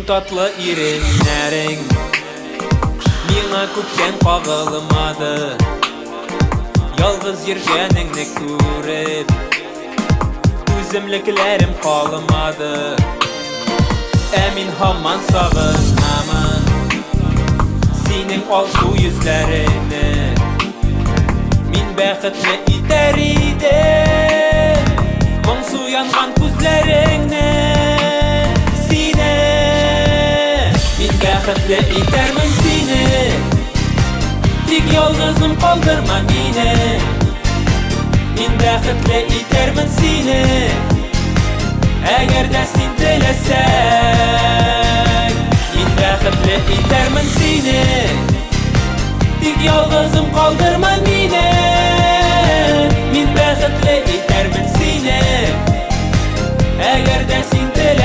татлы иреннәрең миңа күптән кагылмады. Ялгыз йөргәнеңне күреп үземлекләрем калмады. Ә мин һаман сагынамын синең алсу йөзләреңне. Мин бәхетле итәр идем моңсу янган күзләреңне. Сине мин бәхетле итәрмен сине, тик ялгызым калдырма мине. Мин бәхетле итәрмен сине, әгәр дә син теләсәң. Мин бәхетле итәрмен сине, тик ялгызым калдырма мине. Мин бәхетле итәрмен сине, әгәр дә син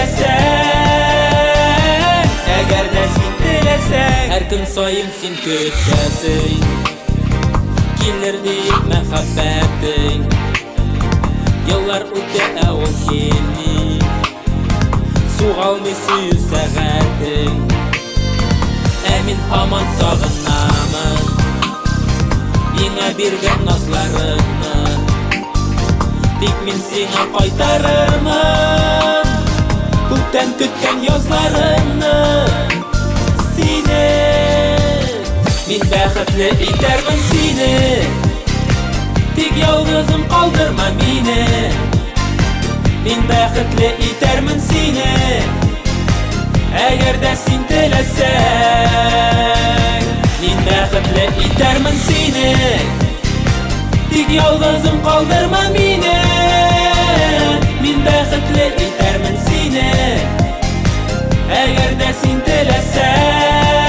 теләсәң. Әгәр дә син теләсәң. Һәр көн саен син көтәсең, килер дип мәхәббәтең. Еллар үтә, ә ул килми, сугалмый сөю сәгатең. Ә мин һаман сагынамын миңа биргән назларыңны, тик мин сиңа кайтарырмын күптән көткән язларыңны. Сине мин бәхетле итәрмен сине, тик ялгызым калдырма мине. Мин бәхетле итәрмен сине, әгәр дә син теләсәң. Мин бәхетле итәрмен сине, тик ялгызым калдырма мине. Мин бәхетле итәрмен сине, әгәр дә син теләсәң.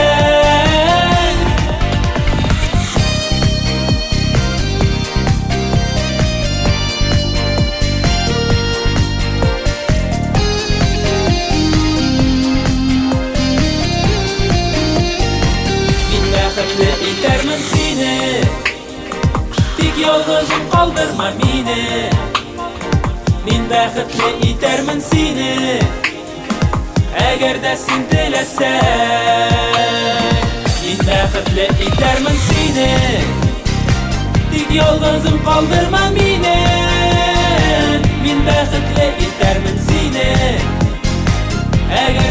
Бәхетле итәрмен сине, тик ялгызым калдырма мине. Мин бәхетле итәрмен сине, әгәр дә син теләсәң. Мин бәхетле итәрмен сине, тик ялгызым калдырма мине. Мин бәхетле итәрмен сине, әгәр